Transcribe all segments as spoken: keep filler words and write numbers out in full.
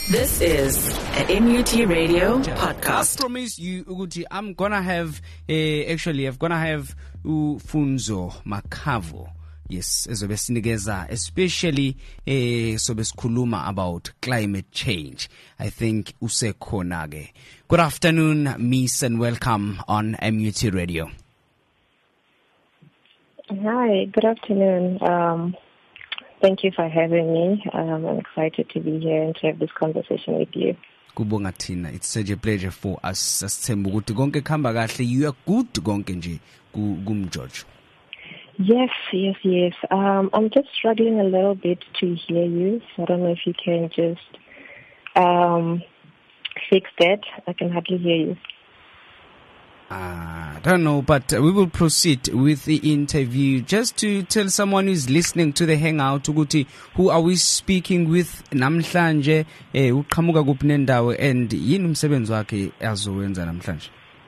This is an M U T Radio podcast. I promise you, Uguti, I'm gonna have, uh, actually, I'm gonna have uh, Funzo Makavo. Yes, ezobe sinikeza, especially eh sobe sikhuluma about climate change. I think usekhona ke. Good afternoon, Miss, and welcome on M U T Radio. Hi, good afternoon. Um, thank you for having me. Um, I'm excited to be here and to have this conversation with you. Kubonga thina. It's such a pleasure for us. Sasithemba ukuthi konke khamba kahle. You are good konke nje kumJojo. Yes, yes, yes. Um, I'm just struggling a little bit to hear you. So I don't know if you can just um, fix that. I can hardly hear you. I don't know, but we will proceed with the interview. Just to tell someone who's listening to the hangout, ukuthi, who are we speaking with namhlanje, eh, uqhamuka kuphi nendawo, and yini umsebenzi wakhe azowenza namhlanje?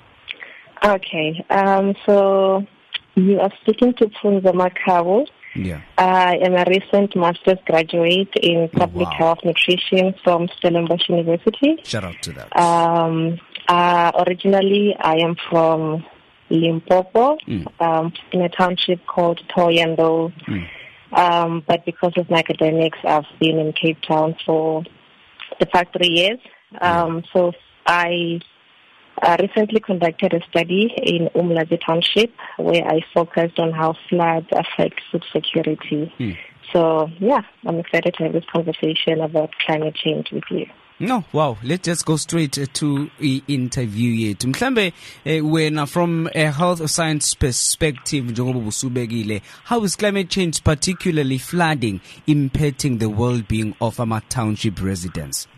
Okay, um, so you are speaking to Funzo Makavo. Yeah. I am a recent master's graduate in public Wow. health nutrition from Stellenbosch University. Shout out to that. Um, uh, originally, I am from Limpopo, Mm. um, in a township called Thohoyandou. Mm. Um, but because of my academics, I've been in Cape Town for the past three years. Um, Yeah. So I I recently conducted a study in Umlazi Township where I focused on how floods affect food security. Mm. So, yeah, I'm excited to have this conversation about climate change with you. No, wow. Let's just go straight uh, to the interview yethu. Mhlambe eh, wena from a health science perspective, njengoba busubekile, how is climate change, particularly flooding, impacting the well-being of our township residents?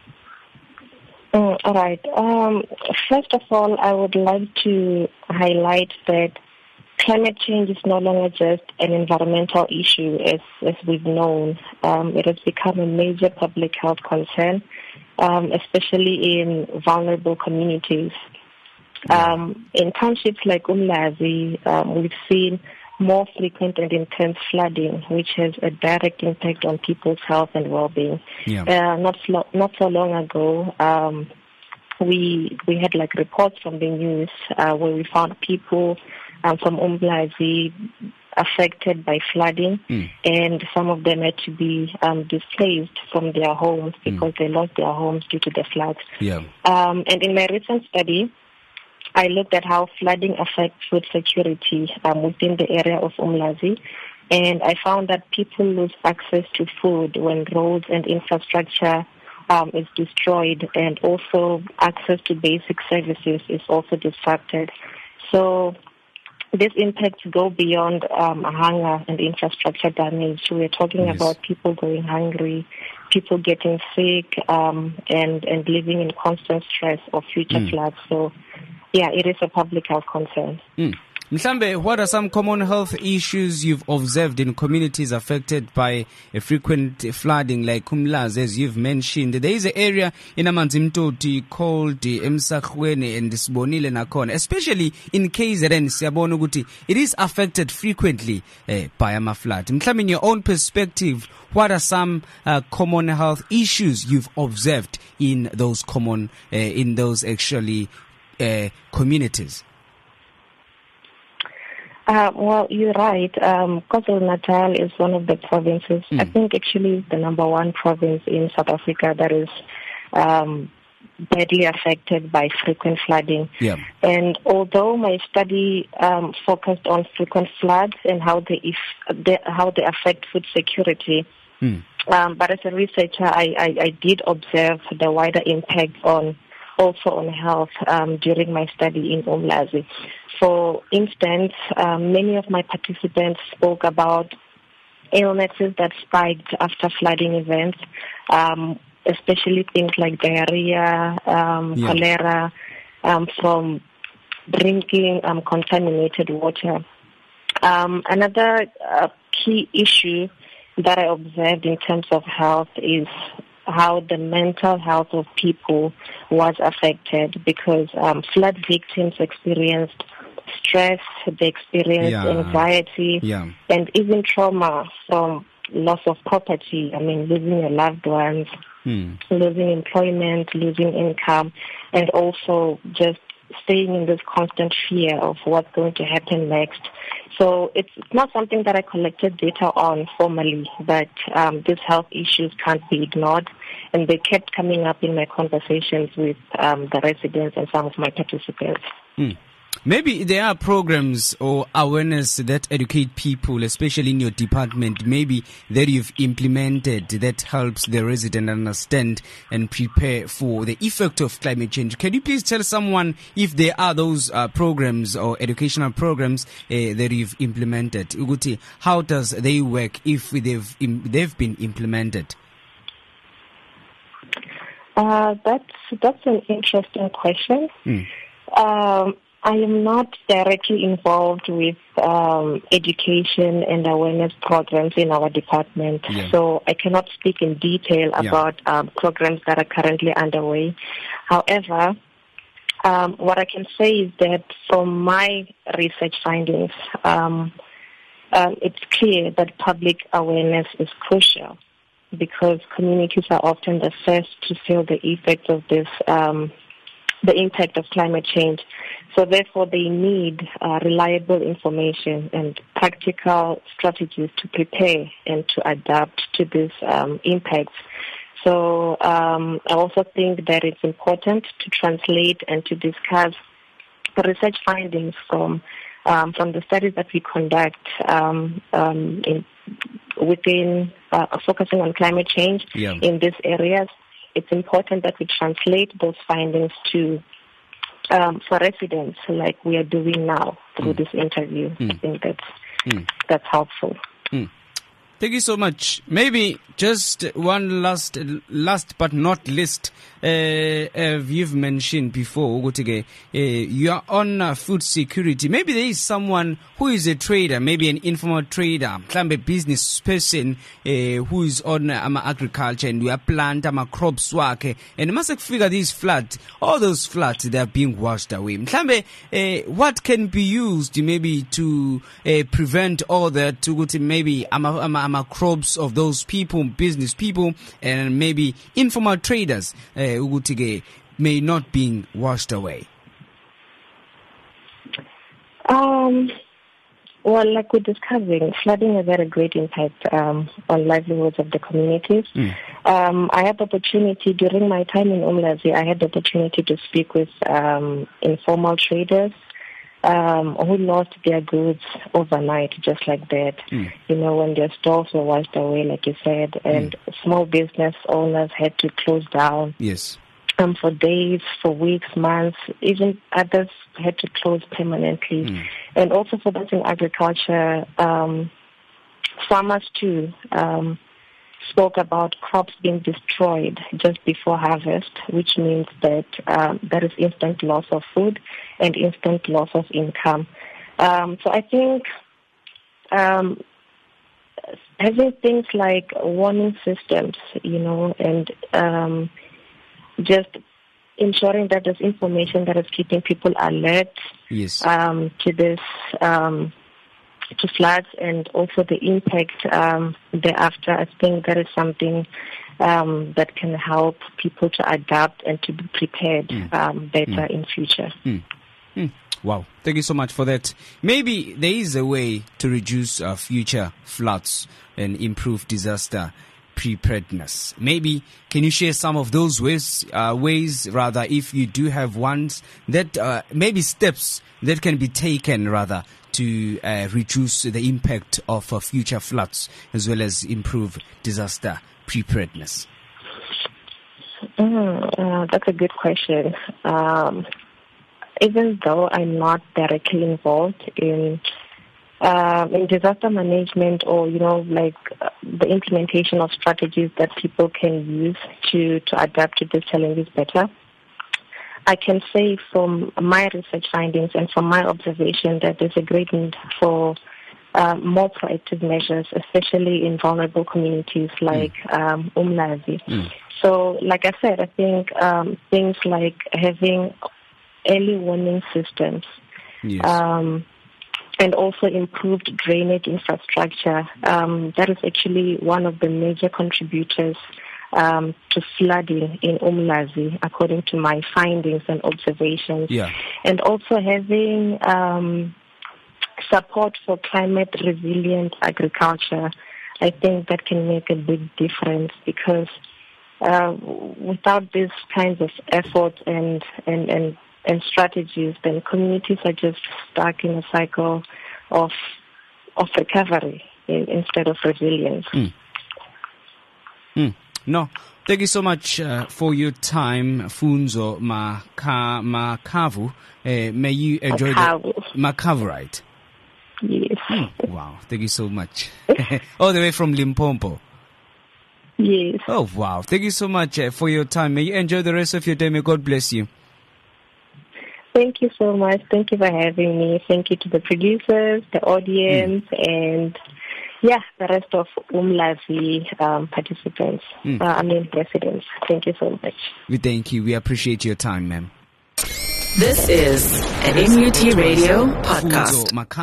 Mm, all right. Um, first of all, I would like to highlight that climate change is no longer just an environmental issue as, as we've known. Um, it has become a major public health concern, um, especially in vulnerable communities. Um, in townships like Umlazi, um, we've seen more frequent and intense flooding, which has a direct impact on people's health and well-being. Yeah. Uh, not so, not so long ago, um, we we had like reports from the news uh, where we found people um, from Umlazi affected by flooding, Mm. and some of them had to be um, displaced from their homes because mm. they lost their homes due to the floods. Yeah. Um, and in my recent study, I looked at how flooding affects food security um, within the area of Umlazi, and I found that people lose access to food when roads and infrastructure um, is destroyed, and also access to basic services is also disrupted. So these impacts go beyond um, hunger and infrastructure damage. We're talking Yes. about people going hungry, people getting sick, um, and, and living in constant stress of future Mm. floods. So yeah, it is a public health concern. Mm. Mhlambe, what are some common health issues you've observed in communities affected by a frequent flooding like Umlazi, as you've mentioned? There is an area in Amanzimtoti called Emsakhweni and Sibonile nakhona, especially in K Z N, siyabona ukuthi it is affected frequently uh, by a flood. Mhlambe, in your own perspective, what are some uh, common health issues you've observed in those common, uh, in those actually uh, communities? Uh, well, you're right. Um, KwaZulu-Natal is one of the provinces, Mm. I think actually the number one province in South Africa that is um, badly affected by frequent flooding. Yeah. And although my study um, focused on frequent floods and how they, if, they how they affect food security, Mm. um, but as a researcher, I, I, I did observe the wider impact on also on health um, during my study in Umlazi. For instance, um, many of my participants spoke about illnesses that spiked after flooding events, um, especially things like diarrhea, um, Yeah. cholera, um, from drinking um, contaminated water. Um, another uh, key issue that I observed in terms of health is how the mental health of people was affected, because um, flood victims experienced stress, they experienced Yeah. anxiety, Yeah. and even trauma from loss of property. I mean, losing your loved ones, mm. losing employment, losing income, and also just staying in this constant fear of what's going to happen next. So it's not something that I collected data on formally, but um, these health issues can't be ignored, and they kept coming up in my conversations with um, the residents and some of my participants. Mm. Maybe there are programs or awareness that educate people, especially in your department, maybe that you've implemented that helps the resident understand and prepare for the effect of climate change. Can you please tell someone if there are those uh, programs or educational programs uh, that you've implemented? Uguti, how does they work if they've they've been implemented? Uh, that's that's an interesting question. Mm. Um, I am not directly involved with um, education and awareness programs in our department, yeah. so I cannot speak in detail yeah. about um, programs that are currently underway. However, um, what I can say is that from my research findings, um, um, it's clear that public awareness is crucial because communities are often the first to feel the effects of this um the impact of climate change. So therefore they need uh, reliable information and practical strategies to prepare and to adapt to these um, impacts. So um, I also think that it's important to translate and to discuss the research findings from um, from the studies that we conduct um, um, in, within uh, focusing on climate change yeah. in these areas. It's important that we translate those findings to um, for residents, like we are doing now through mm. this interview. Mm. I think that's mm. that's helpful. Mm. Thank you so much. Maybe just one last, last but not least, uh, uh, you've mentioned before, Ugutige, uh, you are on uh, food security. Maybe there is someone who is a trader, maybe an informal trader, a business person uh, who is on uh, agriculture and we are plant um, crops work, uh, and must figure these floods, all those floods, they are being washed away. Uh, what can be used maybe to uh, prevent all that, to maybe um, um, um, crops of those people, business people, and maybe informal traders uh, may not be washed away? Um, well, like we're discussing, flooding has had a great impact um, on livelihoods of the communities. Mm. Um, I had the opportunity during my time in Umlazi, I had the opportunity to speak with um, informal traders Um, who lost their goods overnight, just like that. Mm. You know, when their stores were washed away, like you said, and mm. small business owners had to close down. Yes. Um, for days, for weeks, months, even others had to close permanently. Mm. And also for those in agriculture, um, farmers too, um, spoke about crops being destroyed just before harvest, which means that um, there is instant loss of food and instant loss of income. Um, so I think um, having things like warning systems, you know, and um, just ensuring that there's information that is keeping people alert yes. um, to this um to floods and also the impact um, thereafter. I think that is something um, that can help people to adapt and to be prepared mm. um, better mm. in future. Mm. Mm. Wow. Thank you so much for that. Maybe there is a way to reduce uh, future floods and improve disaster preparedness. Maybe can you share some of those ways, uh, ways rather, if you do have ones that uh, maybe steps that can be taken rather to uh, reduce the impact of uh, future floods as well as improve disaster preparedness? Mm, uh, that's a good question. Um, even though I'm not directly involved in uh, in disaster management or, you know, like uh, the implementation of strategies that people can use to, to adapt to these challenges better, I can say from my research findings and from my observation that there's a great need for uh, more proactive measures, especially in vulnerable communities like mm. um, Umlazi. Mm. So, like I said, I think um, things like having early warning systems yes. um, and also improved drainage infrastructure, um, that is actually one of the major contributors um, to flooding in Umlazi, according to my findings and observations. Yeah. And also having um, support for climate resilient agriculture. I think that can make a big difference, because uh, without these kinds of efforts and, and, and, and strategies, then communities are just stuck in a cycle of of recovery instead of resilience. Mm. Mm. No, thank you so much uh, for your time, Funzo Maka, Makavu. Uh, may you enjoy Makavu. the Makavu, right? Yes. Mm. Wow, thank you so much. All the way from Limpopo. Yes. Oh, wow. Thank you so much uh, for your time. May you enjoy the rest of your day. May God bless you. Thank you so much. Thank you for having me. Thank you to the producers, the audience, mm. and yeah, the rest of Umlazi um, participants. Mm. Uh, I mean, residents. Thank you so much. We thank you. We appreciate your time, ma'am. This is an M U T Radio podcast.